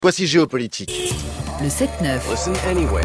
Voici Géopolitique. Le 7-9. Listen anyway.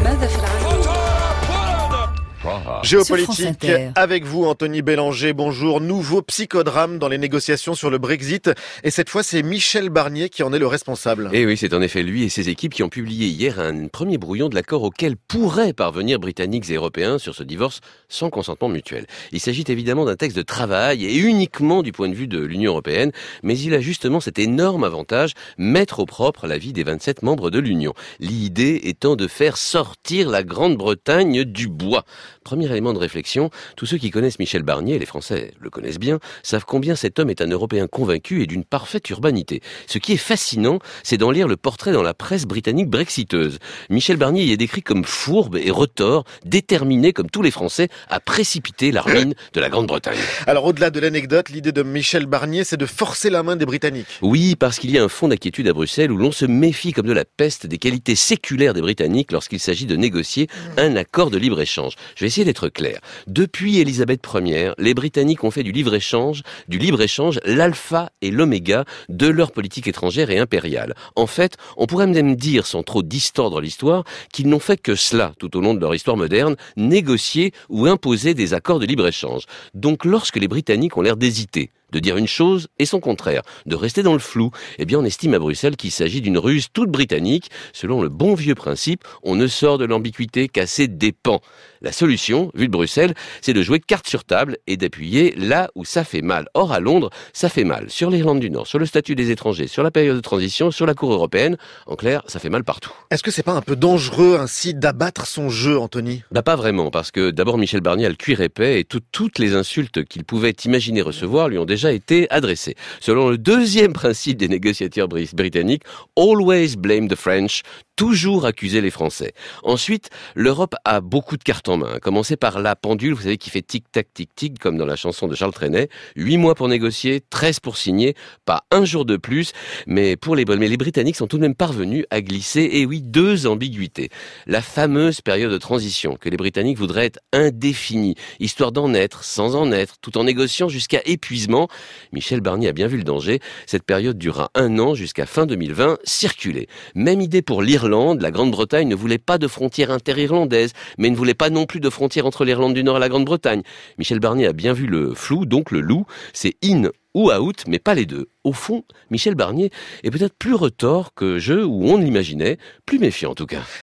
Géopolitique avec vous, Anthony Bélanger. Bonjour. Nouveau psychodrame dans les négociations sur le Brexit. Et cette fois, c'est Michel Barnier qui en est le responsable. Et oui, c'est en effet lui et ses équipes qui ont publié hier un premier brouillon de l'accord auquel pourraient parvenir Britanniques et Européens sur ce divorce sans consentement mutuel. Il s'agit évidemment d'un texte de travail et uniquement du point de vue de l'Union européenne, mais il a justement cet énorme avantage, mettre au propre la vie des 27 membres de l'Union. L'idée étant de faire sortir la Grande-Bretagne du bois. Premier élément de réflexion, tous ceux qui connaissent Michel Barnier, les Français le connaissent bien, savent combien cet homme est un Européen convaincu et d'une parfaite urbanité. Ce qui est fascinant, c'est d'en lire le portrait dans la presse britannique brexiteuse. Michel Barnier y est décrit comme fourbe et retors, déterminé comme tous les Français à précipiter la ruine de la Grande-Bretagne. Alors au-delà de l'anecdote, l'idée de Michel Barnier, c'est de forcer la main des Britanniques. Oui, parce qu'il y a un fond d'inquiétude à Bruxelles où l'on se méfie comme de la peste des qualités séculaires des Britanniques lorsqu'il s'agit de négocier un accord de libre-échange. Je vais essayer d'être clair. Depuis Élisabeth Ier, les Britanniques ont fait du libre-échange l'alpha et l'oméga de leur politique étrangère et impériale. En fait, on pourrait même dire, sans trop distordre l'histoire, qu'ils n'ont fait que cela tout au long de leur histoire moderne, négocier ou imposer des accords de libre-échange. Donc lorsque les Britanniques ont l'air d'hésiter, de dire une chose et son contraire, de rester dans le flou, eh bien on estime à Bruxelles qu'il s'agit d'une ruse toute britannique. Selon le bon vieux principe, on ne sort de l'ambiguïté qu'à ses dépens. La solution, vue de Bruxelles, c'est de jouer carte sur table et d'appuyer là où ça fait mal. Or, à Londres, ça fait mal. Sur l'Irlande du Nord, sur le statut des étrangers, sur la période de transition, sur la Cour européenne. En clair, ça fait mal partout. Est-ce que c'est pas un peu dangereux ainsi d'abattre son jeu, Anthony ? Pas vraiment, parce que d'abord Michel Barnier a le cuir épais et toutes les insultes qu'il pouvait imaginer recevoir lui ont déjà été adressées. Selon le deuxième principe des négociateurs britanniques, always blame the French, toujours accuser les Français. Ensuite, l'Europe a beaucoup de cartes en main. À commencer par la pendule, vous savez, qui fait tic-tac, tic-tic, comme dans la chanson de Charles Trenet. 8 mois pour négocier, 13 pour signer, pas un jour de plus. Mais les Britanniques sont tout de même parvenus à glisser, et oui, 2 ambiguïtés. La fameuse période de transition, que les Britanniques voudraient être indéfinie, histoire d'en être, sans en être, tout en négociant jusqu'à épuisement. Michel Barnier a bien vu le danger. Cette période durera 1 an jusqu'à fin 2020, circuler. Même idée pour l'Irlande. La Grande-Bretagne ne voulait pas de frontière interirlandaise, mais ne voulait pas non plus de frontière entre l'Irlande du Nord et la Grande-Bretagne. Michel Barnier a bien vu le flou, donc le loup, c'est in ou out, mais pas les deux. Au fond, Michel Barnier est peut-être plus retors que ou on l'imaginait, plus méfiant en tout cas.